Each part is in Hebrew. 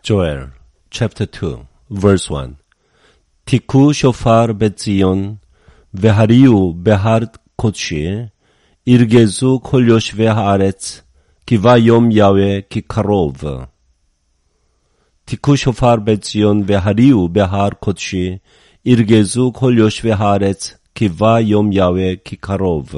Joel, chapter 2, verse 1. תיקחו שופר בציון, והריעו בהר קודשי, ירגזו כל יושבי הארץ, כי בא יום יהוה כי קרוב. תיקחו שופר בציון, והריעו בהר קודשי, ירגזו כל יושבי הארץ, כי בא יום יהוה כי קרוב.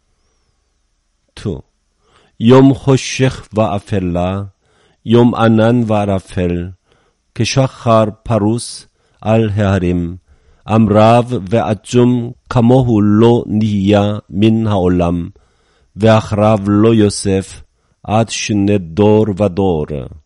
2. יום חושך ואפלה, יום ענן וערפל, כשחר פרוס על ההרים, עם רב ועצום כמוהו לא נהיה מן העולם, ואחריו לא יוסף עד שני דור ודור.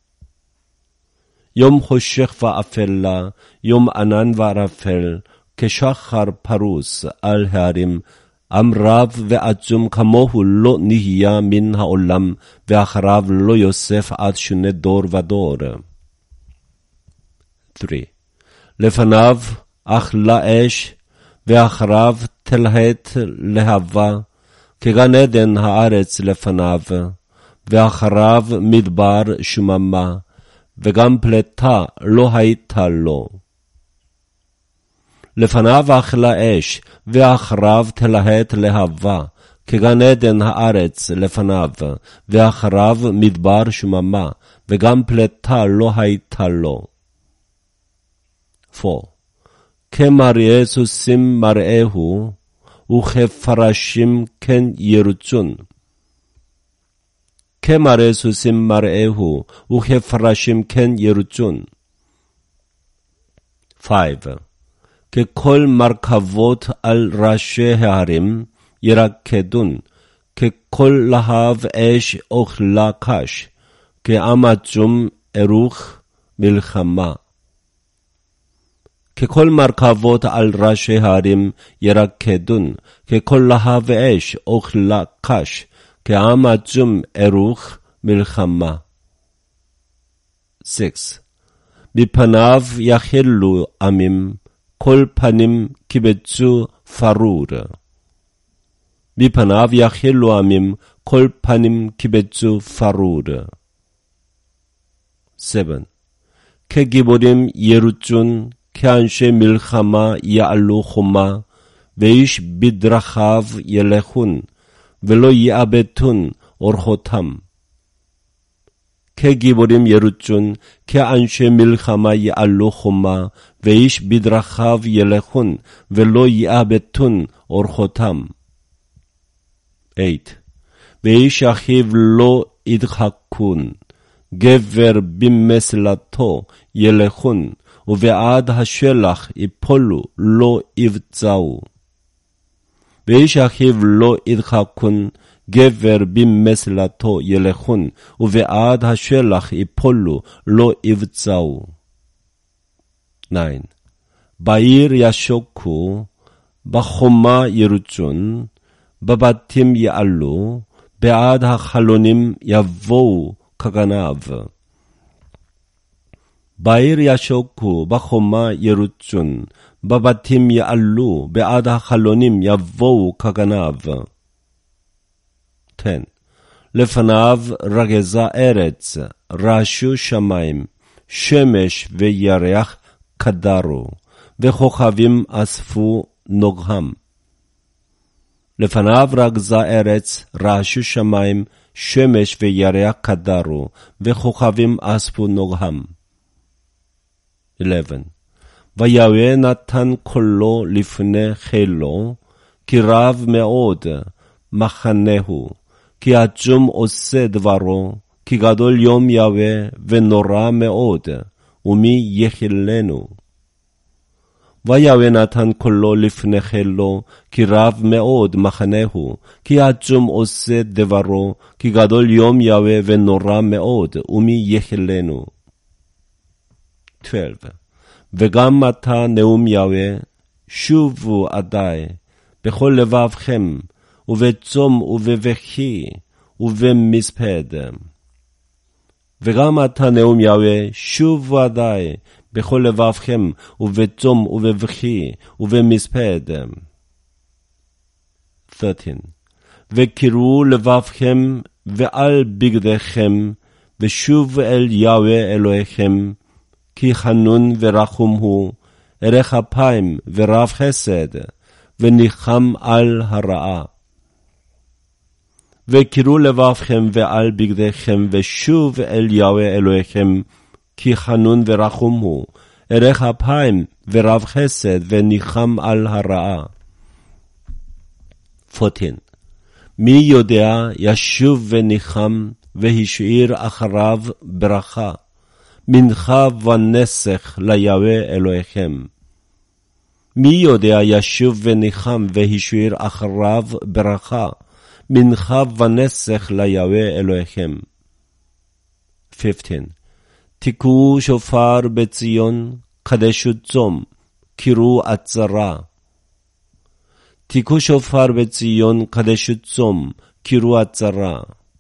יום חושך ואפלה, יום ענן וערפל, כשחר פרוס על ההרים, עם רב ועצום כמוהו לא נהיה מן העולם, ואחריו לא יוסף עד שני דור ודור. 3. לפניו אכלה אש, ואחריו תלהט להבה, כגן עדן הארץ לפניו, ואחריו מדבר שממה, וגם פלטה לא הייתה לו. לפניו אכלה אש, ואחריו תלהט להבה, כגן עדן הארץ לפניו, ואחריו מדבר שממה, וגם פלטה לא הייתה לו. 4. כמראה סוסים מראהו, וכפרשים כן ירוצון. כמראה סוסים מראהו, וכפרשים כן ירוצון. 5. ככל מרכבות על ראשי ההרים ירקדון, ככל להב אש אוכלה קש, כעם עצום ערוך מלחמה. ככל מרכבות על ראשי ההרים ירקדון, ככל להב אש אוכלה קש, כעם עצום ערוך מלחמה. 6. מפניו יחלו עמים, כל פנים קיבצו פרור. מפניו יחלו עמים, כל פנים קיבצו פרור. 7. כגיבורים ירוצון, כאנשי מלחמה יעלו חומה, ואיש בדרכיו ילכון, ולא יאבדון אורחותם. כגיבורים ירוצון, כאנשי מלחמה יעלו חומה, ואיש בדרכיו ילכון, ולא יאבדון אורחותם. 8. ואיש אחיו לא ידחקון, גבר במסלתו ילכון, ובעד השלח יפולו לא יבצעו. ואיש אחיו לא ידחקון, גבר במסלתו ילכון, ובעד השלח יפולו לא יבצעו. 9. בעיר ישוקו, בחומה ירוצון, בבתים יעלו, בעד החלונים יבואו כגנב. בעיר ישוקו, בחומה ירוצון, בבתים יעלו, בעד החלונים יבואו כגנב. 10. לפניו רגזה ארץ, רעשו שמים, שמש וירח קדרו, וכוכבים אספו נוגהם. לפניו רגזה ארץ, רעשו שמים, שמש וירח קדרו, וכוכבים אספו נוגהם. 11. ויהוה נתן קולו לפני חילו, כי רב מאוד מחנהו, כי עצום עושה דברו, כי גדול יום יהוה ונורא מאוד, ומי יכילנו. ויהוה נתן קולו לפני חילו, כי רב מאוד מחנהו, כי עצום עושה דברו, כי גדול יום יהוה ונורא מאוד, ומי יכילנו. 12. וגם אתה נאום יהוה, שובו עדי, בכל לבבכם, ובצום ובבכי, ובמספד. וגם אתה נאום יהוה, שובו עדי, בכל לבבכם, ובצום ובבכי, ובמספד. 13. וקראו לבבכם ועל בגדיכם, ושוב אל יהוה אלוהיכם, כי חנון ורחום הוא, ערך אפיים ורב חסד, וניחם על הרעה. וקראו לבבכם ועל בגדיכם, ושוב אל יהוה אלוהיכם, כי חנון ורחום הוא, ערך אפיים ורב חסד, וניחם על הרעה. 14. מי יודע ישוב וניחם, והשאיר אחריו ברכה, מנחה ונסך ליהוה אלוהיכם. מי יודע ישוב וניחם, והשאיר אחריו ברכה, מנחה ונסך ליהוה אלוהיכם. 15. תקעו שופר בציון, קדשו צום, קראו עצרה. תקעו שופר בציון, קדשו צום, קראו עצרה.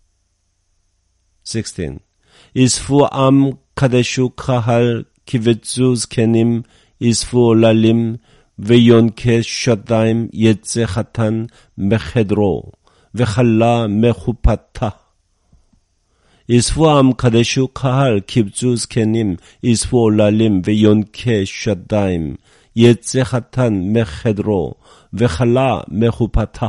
16. אספו עם, קדשו קהל, קבצו זקנים, אספו עוללים, ויונקי שדיים יצא חתן מחדרו, וחלה מחופתה. אספו עם, קדשו קהל, קבצו זקנים, אספו עוללים, ויונקי שדיים יצא חתן מחדרו, וחלה מחופתה.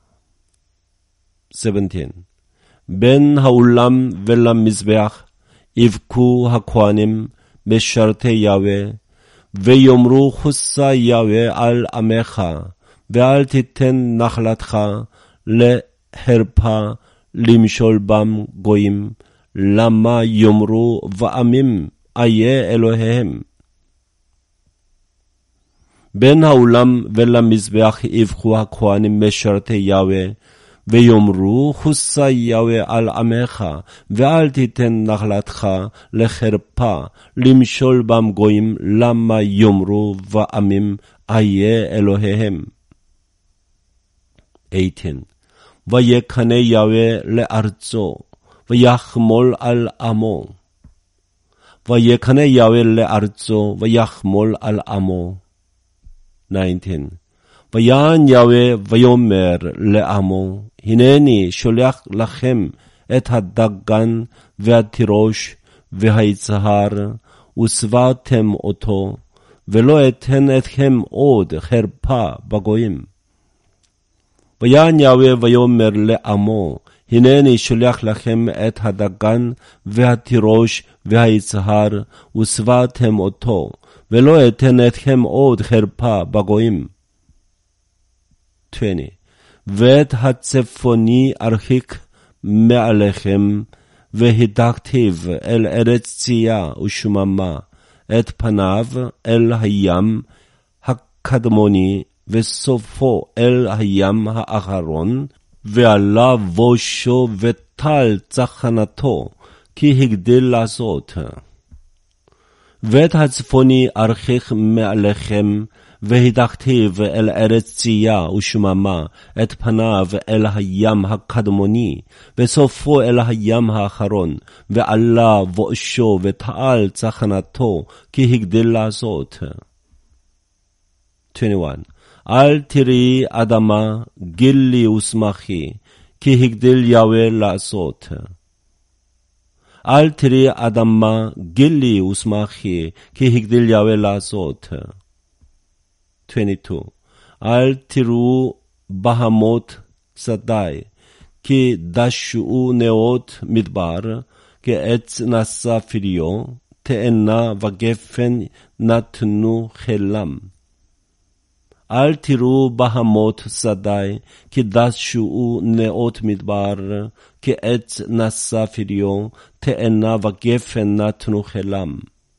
17. בין האולם ולמזבח יבכו הכהנים משרתי יהוה, ויאמרו חוסה יהוה על עמך, ואל תיתן נחלתך לחרפה למשול בם גויים, למה יאמרו ועמים איה אלוהיהם. בין האולם ולמזבח יבכו הכהנים משרתי יהוה, ויאמרו חוסה יהוה על עמך, ואל תיתן נחלתך לחרפה למשול בם גויים, למה יאמרו ועמים איה אלוהיהם. 18. ויקנא יהוה לארצו, ויחמול על עמו. ויקנא יהוה לארצו, ויחמול על עמו. 19. ויען יהוה ויאמר לעמו, הנני שולח לכם את הדגן והתירוש והיצהר, ושבעתם אותו, ולא אתן אתכם עוד חרפה בגויים. ויען יהוה ויאמר לעמו, הנני שולח לכם את הדגן והתירוש והיצהר, ושבעתם אותו, ולא אתן אתכם עוד חרפה בגויים. 20. ואת הצפוני ארחיק מעליכם, והדקתיו אל ארץ צייה ושממה, את פניו אל הים הקדמוני, וסופו אל הים האחרון, ועלה בושו וטל צחנתו, כי הגדיל לעשות. ואת הצפוני ארחיק מעליכם, והדקתיו אל ארץ צייה ושממה, את פניו אל הים הקדמוני, וסופו אל הים האחרון, ועלה בושו וטל צחנתו, כי הגדיל לעשות. 21. אל תראי אדמה גילי ושמחי, כי הגדיל יהוה לעשות. אל תראי אדמה גילי ושמחי, כי הגדיל יהוה לעשות. 22. אל תראו בהמות שדה, כי דשאו נאות מדבר, כי עץ נשא פריו, תאנה וגפן נתנו חלם. אל תראו בהמות שדה, כי דשאו נאות מדבר, כי עץ נשא פריו, תאנה וגפן נתנו חלם.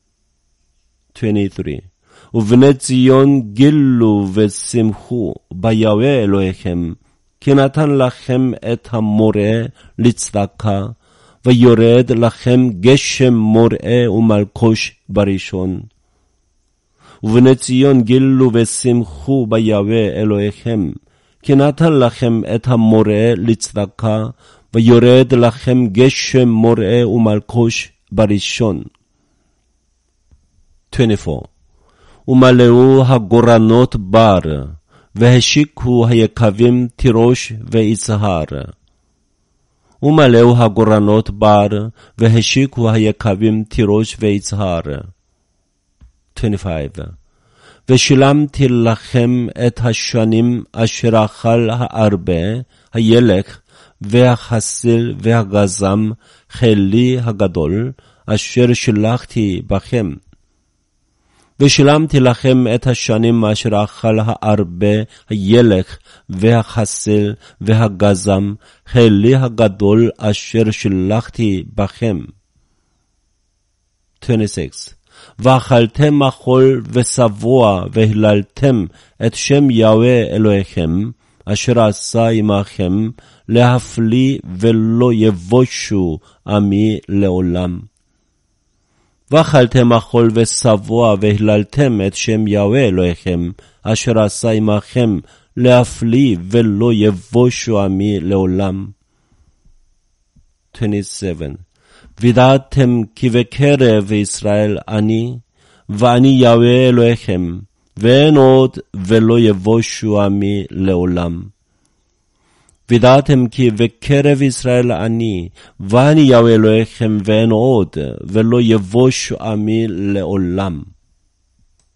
23. ובני ציון גילו ושמחו ביהוה אלוהיכם, כי נתן לכם את המורה לצדקה, ויורד לכם גשם מוראה ומלקוש בראשון. ובני ציון גילו ושמחו ביהוה אלוהיכם, כי נתן לכם את המורה לצדקה, ויורד לכם גשם מוראה ומלקוש בראשון. 24. ומלאו הגורנות בר, והשיקו היקבים תירוש ויצהר. ומלאו הגורנות בר, והשיקו היקבים תירוש ויצהר. 25. ושילמתי לכם את השנים אשר אכל הארבה, הילך והחסיל והגזם, חילי הגדול, אשר שלחתי בכם. ושילמתי לכם את השנים אשר אכל הארבה, הילך והחסיל והגזם, חילי הגדול, אשר שלחתי בכם. 26. ואכלתם מחול ושבוע, והיללתם את שם יהוה אלוהיכם, אשר עשה עמכם, להפליא ולא יבושו עמי לעולם. ואכלתם מחול ושבוע, והיללתם את שם יהוה אלוהיכם, אשר עשה עמכם, להפליא ולא יבושו עמי לעולם. 27. וידעתם כי בקרב ישראל אני, ואני יהוה אלוהיכם, ואין עוד ולא יבושו עמי לעולם. וידעתם כי בקרב ישראל אני, ואני יהוה אלוהיכם, ואין עוד ולא יבושו עמי לעולם.